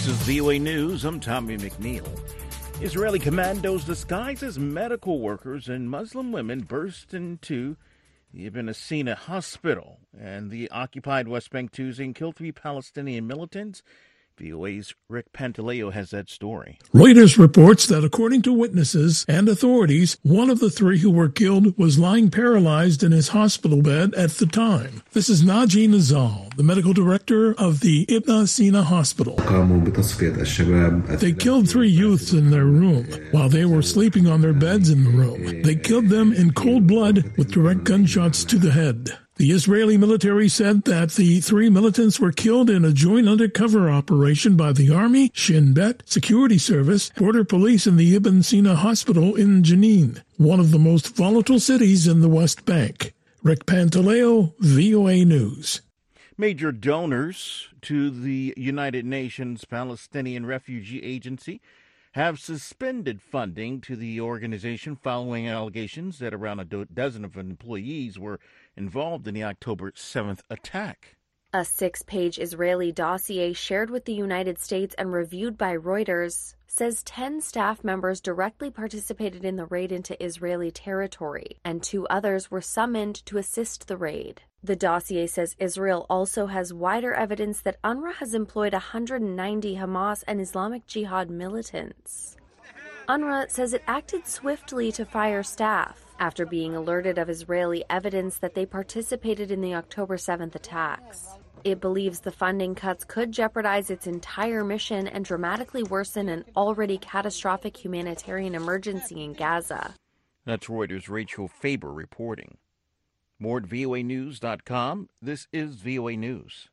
This is VOA News. I'm Tommy McNeil. Israeli commandos disguised as medical workers and Muslim women burst into the Ibn Sina hospital and the occupied West Bank Tuesday and killed 3 Palestinian militants. VOA's Rick Pantaleo has that story. Reuters reports that according to witnesses and authorities, one of the 3 who were killed was lying paralyzed in his hospital bed at the time. This is Naji Nizal, the medical director of the Ibn Sina hospital. They killed 3 youths in their room while they were sleeping on their beds in the room. They killed them in cold blood with direct gunshots to the head. The Israeli military said that the 3 militants were killed in a joint undercover operation by the Army, Shin Bet, Security Service, Border Police, and the Ibn Sina Hospital in Jenin, one of the most volatile cities in the West Bank. Rick Pantaleo, VOA News. Major donors to the United Nations Palestinian Refugee Agency have suspended funding to the organization following allegations that around a dozen of employees were involved in the October 7th attack. A 6-page Israeli dossier shared with the United States and reviewed by Reuters says 10 staff members directly participated in the raid into Israeli territory, and 2 others were summoned to assist the raid. The dossier says Israel also has wider evidence that UNRWA has employed 190 Hamas and Islamic Jihad militants. UNRWA says it acted swiftly to fire staff after being alerted of Israeli evidence that they participated in the October 7th attacks. It believes the funding cuts could jeopardize its entire mission and dramatically worsen an already catastrophic humanitarian emergency in Gaza. That's Reuters' Rachel Faber reporting. More at voanews.com. This is VOA News.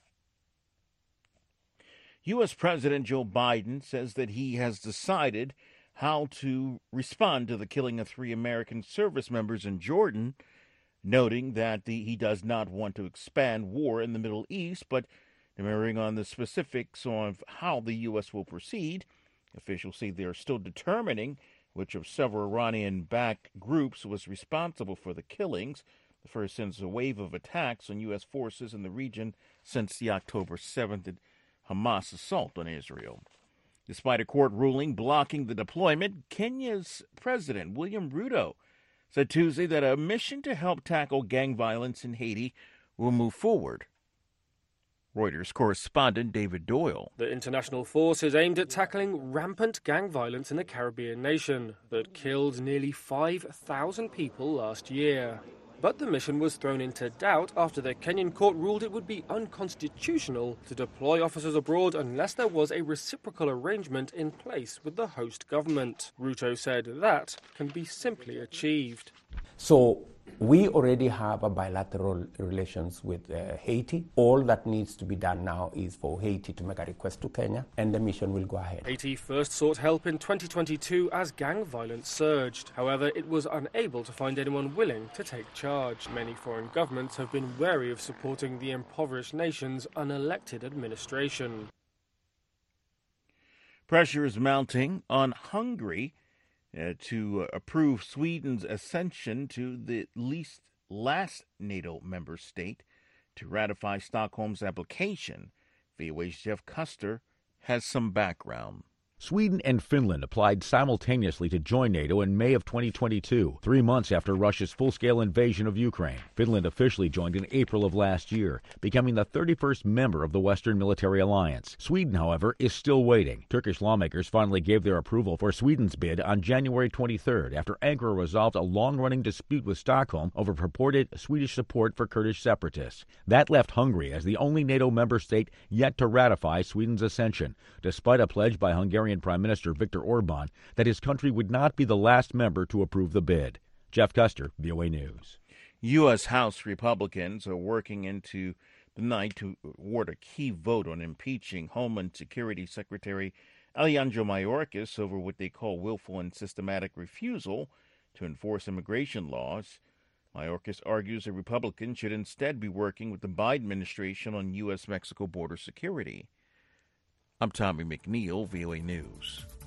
U.S. President Joe Biden says that he has decided how to respond to the killing of 3 American service members in Jordan, noting that he does not want to expand war in the Middle East, but demurring on the specifics of how the U.S. will proceed. Officials say they are still determining which of several Iranian-backed groups was responsible for the killings, the first since a wave of attacks on U.S. forces in the region since the October 7th Hamas assault on Israel. Despite a court ruling blocking the deployment, Kenya's President William Ruto said Tuesday that a mission to help tackle gang violence in Haiti will move forward. Reuters correspondent David Doyle. The international force is aimed at tackling rampant gang violence in the Caribbean nation that killed nearly 5,000 people last year. But the mission was thrown into doubt after the Kenyan court ruled it would be unconstitutional to deploy officers abroad unless there was a reciprocal arrangement in place with the host government. Ruto said that can be simply achieved. So we already have a bilateral relations with Haiti. All that needs to be done now is for Haiti to make a request to Kenya, and the mission will go ahead. Haiti first sought help in 2022 as gang violence surged. However, it was unable to find anyone willing to take charge. Many foreign governments have been wary of supporting the impoverished nation's unelected administration. Pressure is mounting on Hungary to approve Sweden's accession to the last NATO member state to ratify Stockholm's application. VOA's Jeff Custer has some background. Sweden and Finland applied simultaneously to join NATO in May of 2022, 3 months after Russia's full-scale invasion of Ukraine. Finland officially joined in April of last year, becoming the 31st member of the Western Military Alliance. Sweden, however, is still waiting. Turkish lawmakers finally gave their approval for Sweden's bid on January 23rd after Ankara resolved a long-running dispute with Stockholm over purported Swedish support for Kurdish separatists. That left Hungary as the only NATO member state yet to ratify Sweden's accession, despite a pledge by Hungarian Prime Minister Viktor Orban that his country would not be the last member to approve the bid. Jeff Custer, VOA News. U.S. House Republicans are working into the night to award a key vote on impeaching Homeland Security Secretary Alejandro Mayorkas over what they call willful and systematic refusal to enforce immigration laws. Mayorkas argues that Republicans should instead be working with the Biden administration on U.S.-Mexico border security. I'm Tommy McNeil, VOA News.